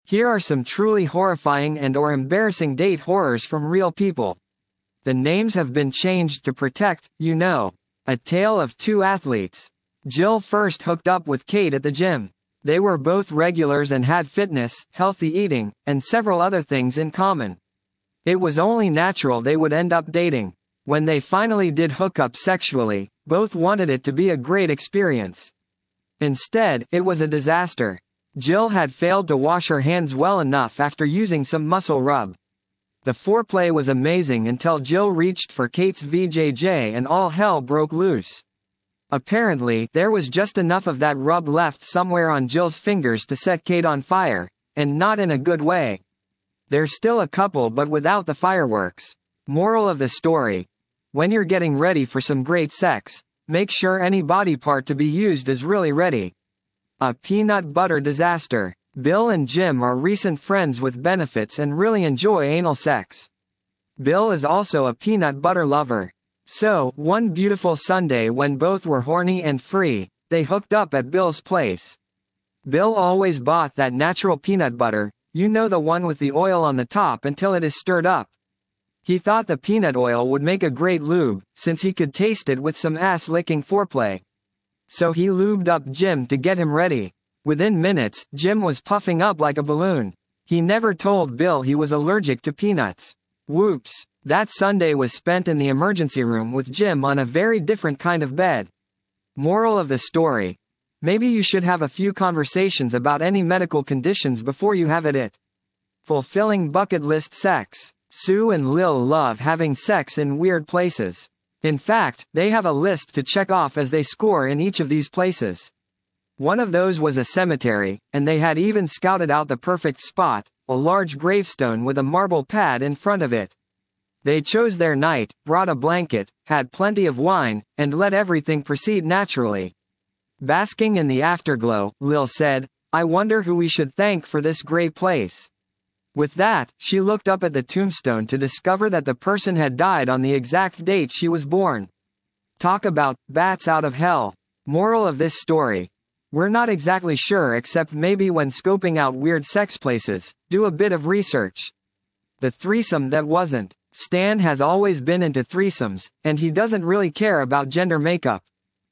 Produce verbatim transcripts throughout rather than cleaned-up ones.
Here are some truly horrifying and or embarrassing date horrors from real people. The names have been changed to protect, you know. A tale of two athletes. Jill first hooked up with Kate at the gym. They were both regulars and had fitness, healthy eating, and several other things in common. It was only natural they would end up dating. When they finally did hook up sexually, both wanted it to be a great experience. Instead, it was a disaster. Jill had failed to wash her hands well enough after using some muscle rub. The foreplay was amazing until Jill reached for Kate's V J J and all hell broke loose. Apparently, there was just enough of that rub left somewhere on Jill's fingers to set Kate on fire, and not in a good way. They're still a couple but without the fireworks. Moral of the story: when you're getting ready for some great sex, make sure any body part to be used is really ready. A peanut butter disaster. Bill and Jim are recent friends with benefits and really enjoy anal sex. Bill is also a peanut butter lover. So, one beautiful Sunday when both were horny and free, they hooked up at Bill's place. Bill always bought that natural peanut butter, you know, the one with the oil on the top until it is stirred up. He thought the peanut oil would make a great lube, since he could taste it with some ass-licking foreplay. So he lubed up Jim to get him ready. Within minutes, Jim was puffing up like a balloon. He never told Bill he was allergic to peanuts. Whoops. That Sunday was spent in the emergency room with Jim on a very different kind of bed. Moral of the story: maybe you should have a few conversations about any medical conditions before you have it. It. Fulfilling bucket list sex. Sue and Lil love having sex in weird places. In fact, they have a list to check off as they score in each of these places. One of those was a cemetery, and they had even scouted out the perfect spot, a large gravestone with a marble pad in front of it. They chose their night, brought a blanket, had plenty of wine, and let everything proceed naturally. Basking in the afterglow, Lil said, "I wonder who we should thank for this great place." With that, she looked up at the tombstone to discover that the person had died on the exact date she was born. Talk about bats out of hell. Moral of this story: we're not exactly sure, except maybe when scoping out weird sex places, do a bit of research. The threesome that wasn't. Stan has always been into threesomes, and he doesn't really care about gender makeup.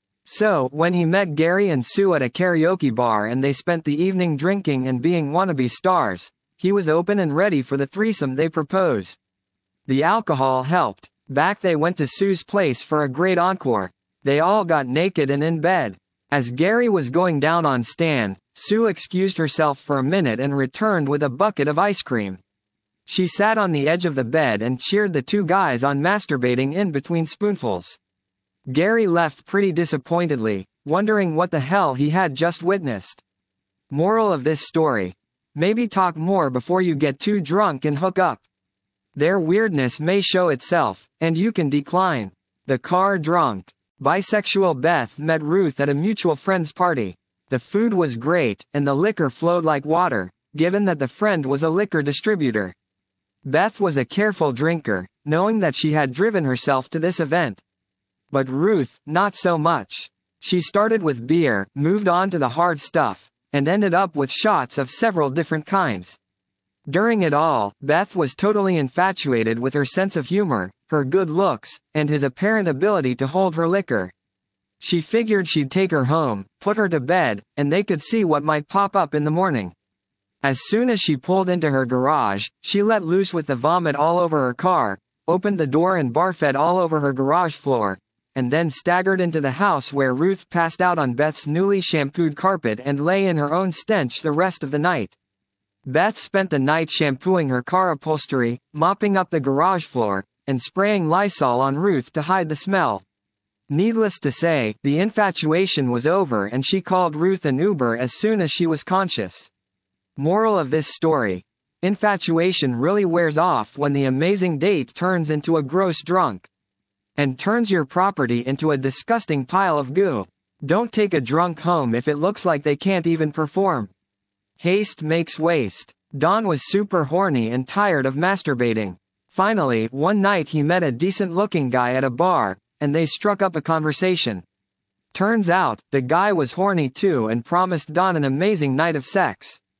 So, when he met Gary and Sue at a karaoke bar and they spent the evening drinking and being wannabe stars, he was open and ready for the threesome they proposed. The alcohol helped. Back they went to Sue's place for a great encore. They all got naked and in bed. As Gary was going down on Stan, Sue excused herself for a minute and returned with a bucket of ice cream. She sat on the edge of the bed and cheered the two guys on masturbating in between spoonfuls. Gary left pretty disappointedly, wondering what the hell he had just witnessed. Moral of this story: maybe talk more before you get too drunk and hook up. Their weirdness may show itself, and you can decline. The car drunk. Bisexual Beth met Ruth at a mutual friend's party. The food was great, and the liquor flowed like water, given that the friend was a liquor distributor. Beth was a careful drinker, knowing that she had driven herself to this event. But Ruth, not so much. She started with beer, moved on to the hard stuff, and ended up with shots of several different kinds. During it all, Beth was totally infatuated with her sense of humor, her good looks, and his apparent ability to hold her liquor. She figured she'd take her home, put her to bed, and they could see what might pop up in the morning. As soon as she pulled into her garage, she let loose with the vomit all over her car, opened the door and barfed all over her garage floor, and then staggered into the house where Ruth passed out on Beth's newly shampooed carpet and lay in her own stench the rest of the night. Beth spent the night shampooing her car upholstery, mopping up the garage floor, and spraying Lysol on Ruth to hide the smell. Needless to say, the infatuation was over and she called Ruth an Uber as soon as she was conscious. Moral of this story: infatuation really wears off when the amazing date turns into a gross drunk. And turns your property into a disgusting pile of goo. Don't take a drunk home if it looks like they can't even perform. Haste makes waste. Don was super horny and tired of masturbating. Finally, one night he met a decent-looking guy at a bar, and they struck up a conversation. Turns out, the guy was horny too and promised Don an amazing night of sex.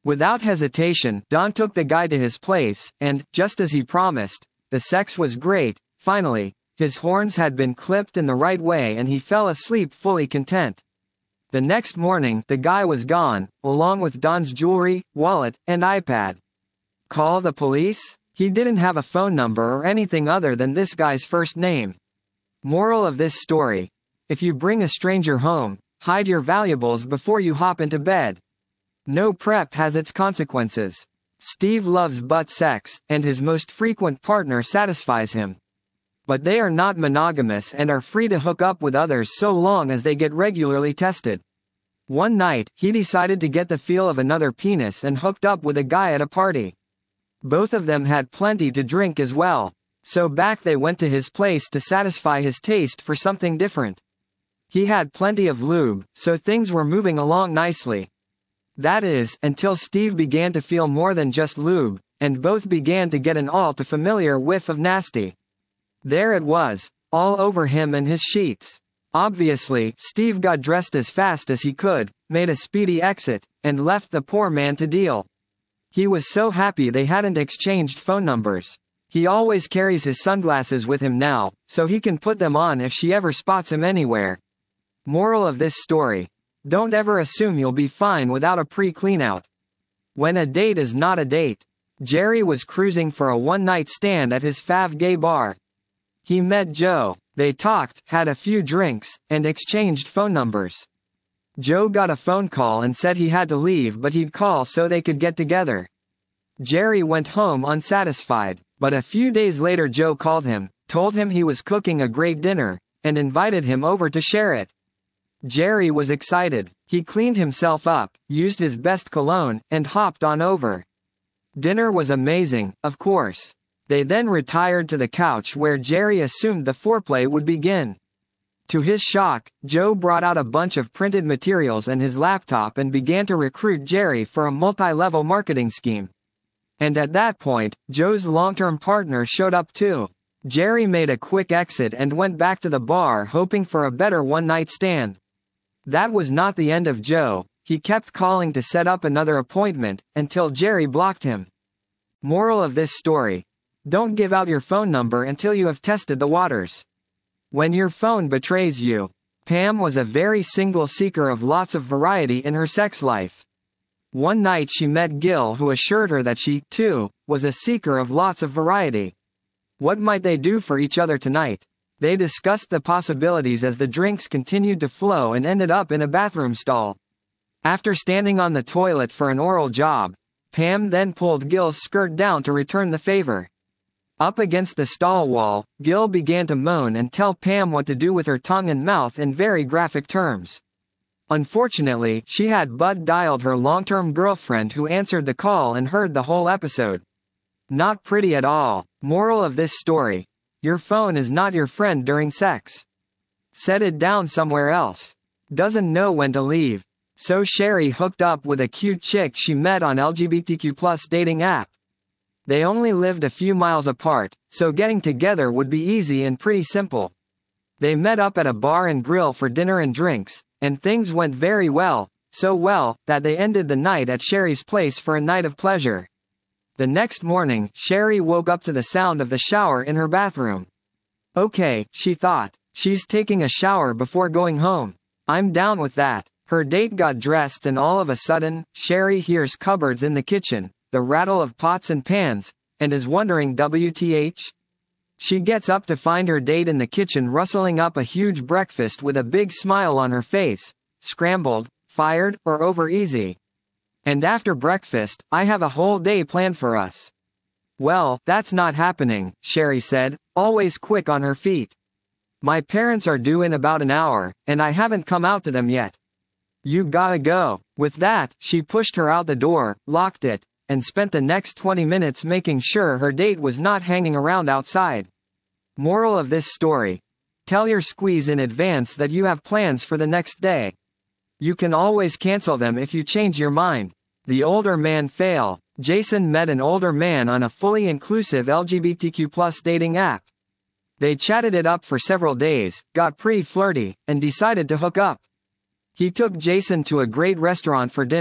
Without hesitation, Don took the guy to his place, and, just as he promised, the sex was great. Finally, his horns had been clipped in the right way and he fell asleep fully content. The next morning, the guy was gone, along with Don's jewelry, wallet, and iPad. Call the police? He didn't have a phone number or anything other than this guy's first name. Moral of this story: if you bring a stranger home, hide your valuables before you hop into bed. No prep has its consequences. Steve loves butt sex, and his most frequent partner satisfies him. But they are not monogamous and are free to hook up with others so long as they get regularly tested. One night, he decided to get the feel of another penis and hooked up with a guy at a party. Both of them had plenty to drink as well, so back they went to his place to satisfy his taste for something different. He had plenty of lube, so things were moving along nicely. That is, until Steve began to feel more than just lube, and both began to get an all-too-familiar whiff of nasty. There it was, all over him and his sheets. Obviously, Steve got dressed as fast as he could, made a speedy exit, and left the poor man to deal. He was so happy they hadn't exchanged phone numbers. He always carries his sunglasses with him now, so he can put them on if she ever spots him anywhere. Moral of this story: don't ever assume you'll be fine without a pre-clean-out. When a date is not a date. Jerry was cruising for a one-night stand at his fav gay bar. He met Joe. They talked, had a few drinks, and exchanged phone numbers. Joe got a phone call and said he had to leave but he'd call so they could get together. Jerry went home unsatisfied, but a few days later Joe called him, told him he was cooking a great dinner, and invited him over to share it. Jerry was excited. He cleaned himself up, used his best cologne, and hopped on over. Dinner was amazing, of course. They then retired to the couch where Jerry assumed the foreplay would begin. To his shock, Joe brought out a bunch of printed materials and his laptop and began to recruit Jerry for a multi-level marketing scheme. And at that point, Joe's long-term partner showed up too. Jerry made a quick exit and went back to the bar hoping for a better one-night stand. That was not the end of Joe. He kept calling to set up another appointment, until Jerry blocked him. Moral of this story: don't give out your phone number until you have tested the waters. When your phone betrays you. Pam was a very single seeker of lots of variety in her sex life. One night she met Gil, who assured her that she, too, was a seeker of lots of variety. What might they do for each other tonight? They discussed the possibilities as the drinks continued to flow and ended up in a bathroom stall. After standing on the toilet for an oral job, Pam then pulled Gil's skirt down to return the favor. Up against the stall wall, Gil began to moan and tell Pam what to do with her tongue and mouth in very graphic terms. Unfortunately, she had Bud dialed her long-term girlfriend, who answered the call and heard the whole episode. Not pretty at all. Moral of this story: your phone is not your friend during sex. Set it down somewhere else. Doesn't know when to leave. So Sherry hooked up with a cute chick she met on L G B T Q plus dating app. They only lived a few miles apart, so getting together would be easy and pretty simple. They met up at a bar and grill for dinner and drinks, and things went very well, so well, that they ended the night at Sherry's place for a night of pleasure. The next morning, Sherry woke up to the sound of the shower in her bathroom. Okay, she thought. She's taking a shower before going home. I'm down with that. Her date got dressed and all of a sudden, Sherry hears cupboards in the kitchen, the rattle of pots and pans, and is wondering W T H? She gets up to find her date in the kitchen rustling up a huge breakfast with a big smile on her face. Scrambled, fired, or over easy. And after breakfast, I have a whole day planned for us. Well, that's not happening, Sherry said, always quick on her feet. My parents are due in about an hour, and I haven't come out to them yet. You gotta go. With that, she pushed her out the door, locked it, and spent the next twenty minutes making sure her date was not hanging around outside. Moral of this story: tell your squeeze in advance that you have plans for the next day. You can always cancel them if you change your mind. The older man fail. Jason met an older man on a fully inclusive L G B T Q plus dating app. They chatted it up for several days, got pretty flirty, and decided to hook up. He took Jason to a great restaurant for dinner,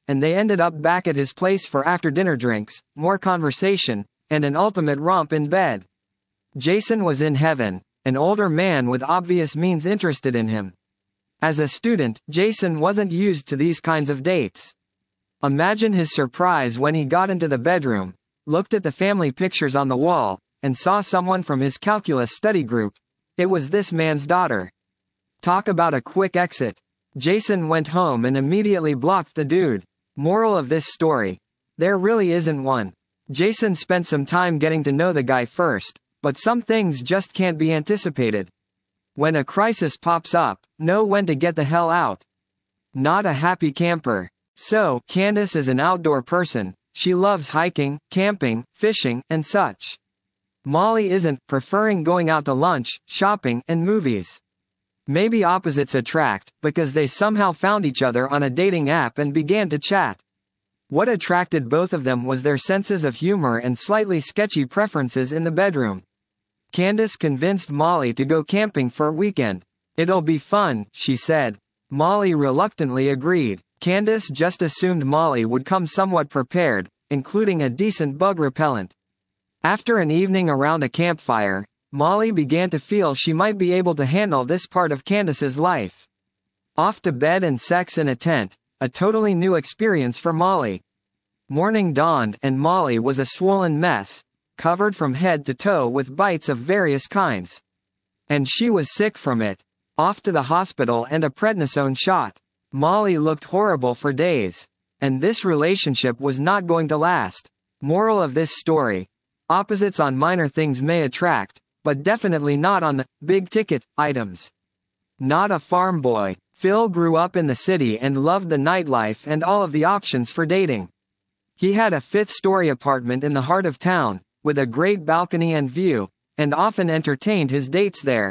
and they ended up back at his place for after-dinner drinks, more conversation, and an ultimate romp in bed. Jason was in heaven, an older man with obvious means interested in him. As a student, Jason wasn't used to these kinds of dates. Imagine his surprise when he got into the bedroom, looked at the family pictures on the wall, and saw someone from his calculus study group. It was this man's daughter. Talk about a quick exit. Jason went home and immediately blocked the dude. Moral of this story: there really isn't one. Jason spent some time getting to know the guy first, but some things just can't be anticipated. When a crisis pops up, know when to get the hell out. Not a happy camper. So, Candace is an outdoor person. She loves hiking, camping, fishing, and such. Molly isn't, preferring going out to lunch, shopping, and movies. Maybe opposites attract, because they somehow found each other on a dating app and began to chat. What attracted both of them was their senses of humor and slightly sketchy preferences in the bedroom. Candace convinced Molly to go camping for a weekend. "It'll be fun," she said. Molly reluctantly agreed. Candace just assumed Molly would come somewhat prepared, including a decent bug repellent. After an evening around a campfire, Molly began to feel she might be able to handle this part of Candace's life. Off to bed and sex in a tent, a totally new experience for Molly. Morning dawned, and Molly was a swollen mess, covered from head to toe with bites of various kinds. And she was sick from it. Off to the hospital and a prednisone shot. Molly looked horrible for days. And this relationship was not going to last. Moral of this story: opposites on minor things may attract, but definitely not on the big-ticket items. Not a farm boy. Phil grew up in the city and loved the nightlife and all of the options for dating. He had a fifth-story apartment in the heart of town, with a great balcony and view, and often entertained his dates there.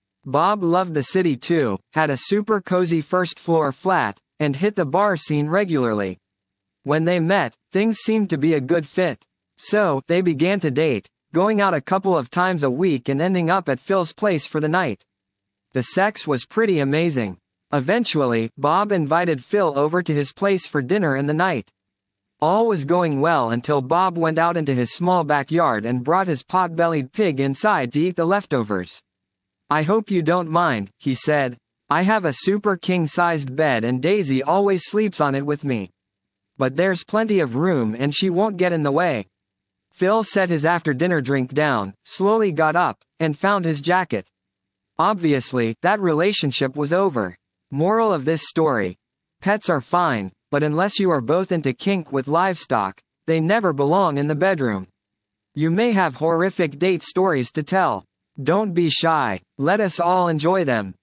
Bob loved the city too, had a super cozy first-floor flat, and hit the bar scene regularly. When they met, things seemed to be a good fit. So, they began to date, going out a couple of times a week and ending up at Phil's place for the night. The sex was pretty amazing. Eventually, Bob invited Phil over to his place for dinner in the night. All was going well until Bob went out into his small backyard and brought his pot-bellied pig inside to eat the leftovers. "I hope you don't mind," he said. "I have a super king-sized bed and Daisy always sleeps on it with me. But there's plenty of room and she won't get in the way." Phil set his after-dinner drink down, slowly got up, and found his jacket. Obviously, that relationship was over. Moral of this story: pets are fine, but unless you are both into kink with livestock, they never belong in the bedroom. You may have horrific date stories to tell. Don't be shy. Let us all enjoy them.